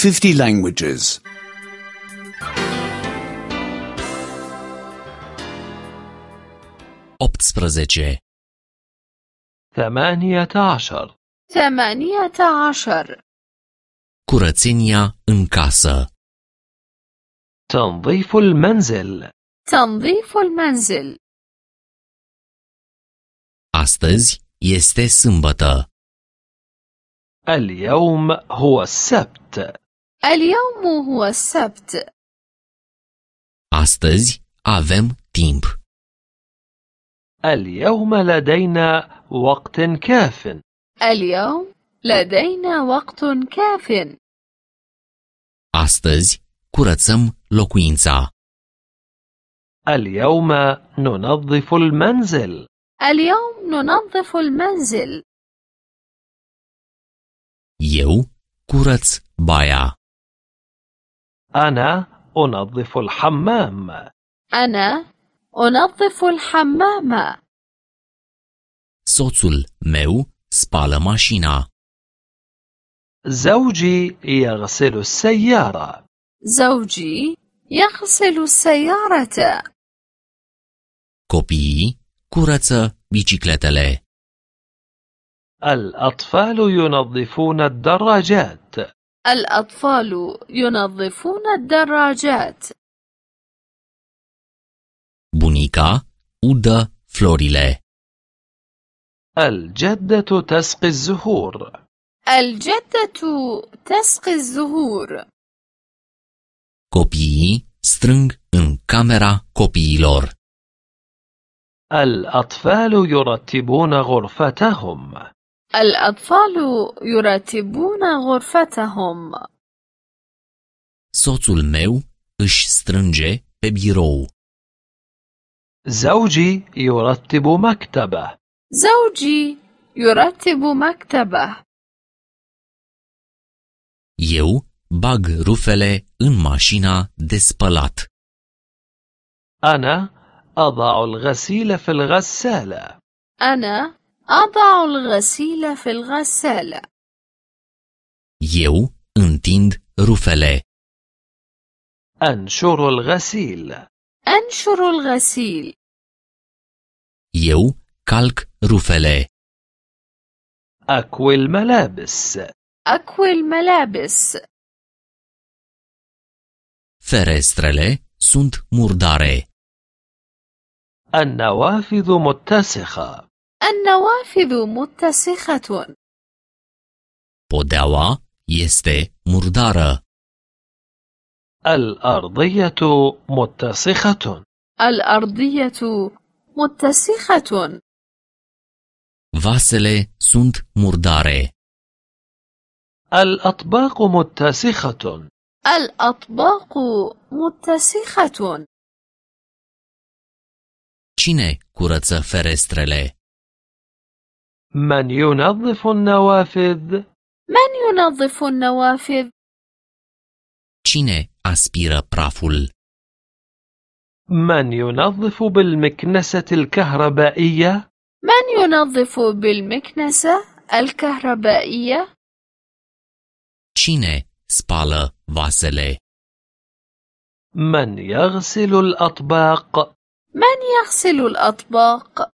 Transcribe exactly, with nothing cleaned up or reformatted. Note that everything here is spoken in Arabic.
fifty languages. optsprezece. ثمانية عشر. ثمانية عشر. Curățenia în casă. تنظيف المنزل. تنظيف المنزل. Astăzi este sâmbătă. اليوم هو السبت. اليوم هو السبت. Astăzi avem timp. اليوم لدينا وقت كاف. اليوم لدينا وقت كاف. Astăzi curățăm locuința. اليوم ننظف المنزل. اليوم ننظف المنزل. Eu curăț baia. أنا أنظف الحمام. أنا أنظف الحمام. Soțul meu spală mașina. زوجي يغسل السيارة. زوجي يغسل السيارة. Copiii curăță bicicletele. الأطفال ينظفون الدراجات. الأطفال ينظفون الدراجات. Bunica udă florile. الجدة تسقي الزهور. الجدة تسقي الزهور. Copiii strâng în camera copiilor. الأطفال يرتبون غرفتهم. الأطفال يرتبون غرفتهم. Soțul meu își strânge pe birou. زوجي يرتب مكتبه. زوجي يرتب مكتبه. Eu bag rufele în mașina de spălat. أنا أضع الغسيل في الغسالة. أنا أضع الغسيل في الغسالة. Eu întind rufele. أنشر الغسيل. أنشر الغسيل. Eu calc rufele. أكوي الملابس. أكوي الملابس. Ferestrele sunt murdare. النوافذ متسخة. النوافذ متسخة. Podeaua este murdară. الأرضية متسخة. الأرضية متسخة. Vasele sunt murdare. الأطباق متسخة. الأطباق متسخة. Cine curăță ferestrele? من ينظف النوافذ؟ من ينظف النوافذ؟ Cine aspiră praful? من ينظف بالمكنسة الكهربائية؟ من ينظف بالمكنسة الكهربائية؟ Cine spală vasele? من يغسل الأطباق؟ من يغسل الأطباق؟